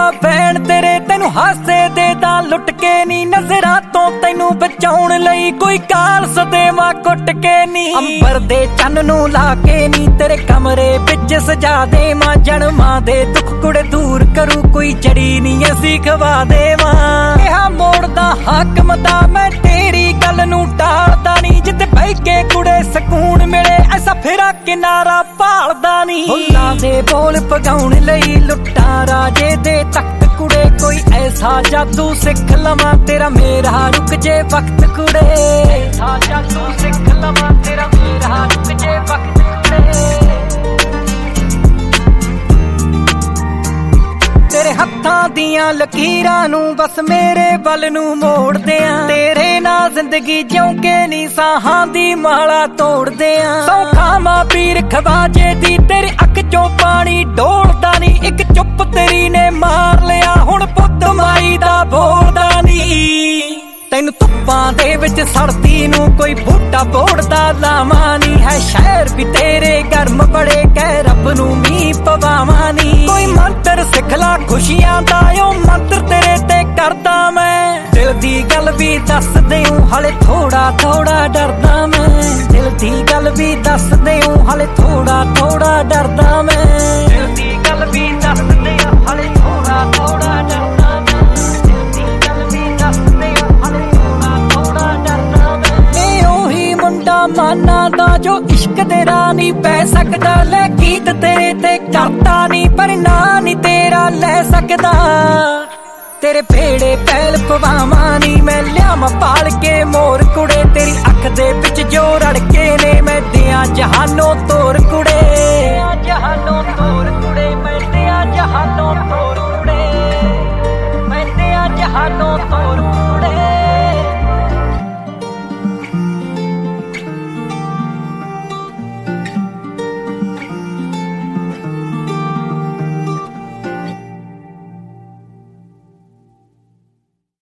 भैन तेरे तेनू हासे दे दा लुट के नी नजरां तो तैनू बचाउण लई कोई काल सदेवा कुट के नी अंबर दे चन्न नू ला के नी तेरे कमरे विच सजा देवां जन्मां दे दुख कुड़े दूर करू कोई जड़ी नी असी खवा देवां इहा मोड़दा हाकम दा मैं तेरी गल नू टालदा नी जिते बह के कुड़े सकून मिले ऐसा फिरा किनारा भालदा नी फुल्लां दे बोल पगाउण लई लुट्टां राजे दे तख्त कुड़े कोई ऐसा जादू सिख लवां तेरा मेरा रुक जे वक्त कुड़े ऐसा जादू सिख लवां तेरा मेरा रुक जे वक्त कुड़े तेरे हत्थां दियां लकीरां नू बस मेरे बल नू मोड़ दियां तेरे नाल जिंदगी जिउं के नी साहां दी माला तोड़ दियां सौखा मां पीर खवाजे दी तेरी अख चों पानी डोलदा नी इक चुप तेरी ने मार लिया हुण पुੱਤ माई दा बोलदा नी तैनू धुप्पां दे विच सड़दी नू कोई बूटा बोड़दा लावां नी है शहर भी तेरे गर्म बड़े कह रब नू मींह पवावां नी कोई मंत्र सिखला खुशियां दा ओ मंत्र तेरे ते करदा मैं दिल दी गल भी दस देऊं हले थोड़ा थोड़ा डरदा मैं दिल दी गल भी दस देऊं हले थोड़ा थोड़ा डरदा मैं दिल दी गल भी दस देऊं हले थोड़ा थोड़ा डरदा मैं दिल दी गल भी दस देऊं हले थोड़ा थोड़ा डरदा मैं ए ओही मुंडा माना दा जो इश्क दे राह नहीं पै सकदा ले गीत तेरे ते करदा नी पर ना नी तेरा ले सकदा तेरे भेड़े पैल पवावां नी मैं लियावां पाल के मोर कुड़े तेरी अख दे विच जो रड़के ने मैं